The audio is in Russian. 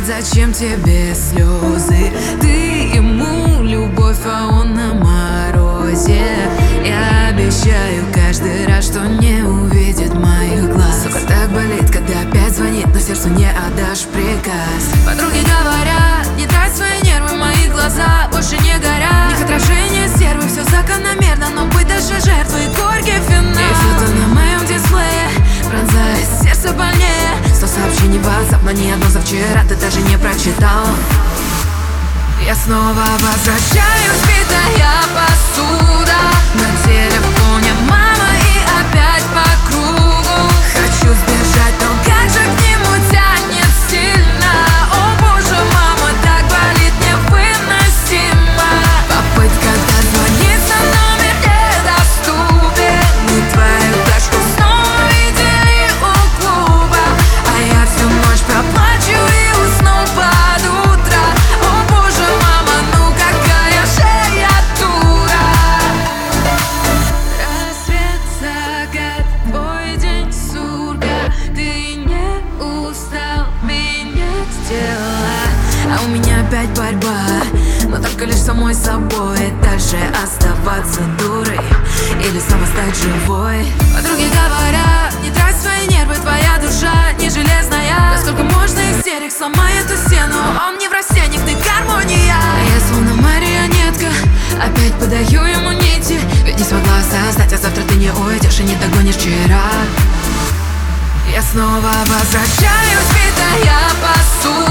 зачем тебе слезы? Ты ему любовь, а он на морозе. Я обещаю каждый раз, что не увидит моих глаз. Сука, так болит, когда опять звонит, но сердцу не отдашь приказ. Подруги говорят, не трать свои нервы, мои глаза больше не горят. Их отражение стервы, все закономерно, но быть даже жертвой горький финал. И фото на моем дисплее пронзает сердце больнее. 100 сообщений в WhatsApp, но ни одно за вчера ты даже не прочитал. Я снова возвращаюсь, битая посуда. На телефоне мама и опять по кругу. Хочу сбежать, но как же к нему тянет сильно. О боже, мама, так болит невыносимо. Попытка дозвониться, номер недоступен. Мы твою тачку снова видели у клуба, а я всю ночь проплачу и усну под утро. О боже, мама, ну какая же я дура. Рассвет, закат, твой день сурка. Ты не устал менять дела, а у меня опять борьба, но только лишь самой собой. Дальше оставаться дурой или снова стать живой. Подруги говорят, не трать свои нервы, твоя душа не железная. Да сколько можно истерик, сломай эту стену. Он не в растениях, ты гармония. А я словно марионетка, опять подаю ему нити. Ведь не смогла осознать, а завтра ты не уйдешь и не догонишь вчера. Я снова возвращаюсь, битая посуда.